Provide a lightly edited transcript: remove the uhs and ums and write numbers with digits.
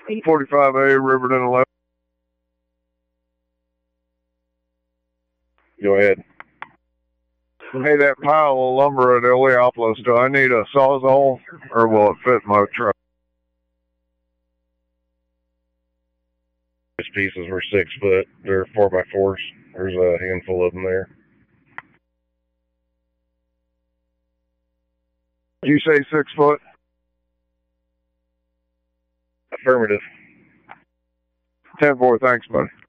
45A, Riverton 11. Go ahead. Hey, that pile of lumber at Eleopolis, do I need a sawzall, or will it fit my truck? These pieces were 6 foot. They're 4x4s. There's a handful of them there. Did you say 6 foot? Affirmative. 10-4, thanks, buddy.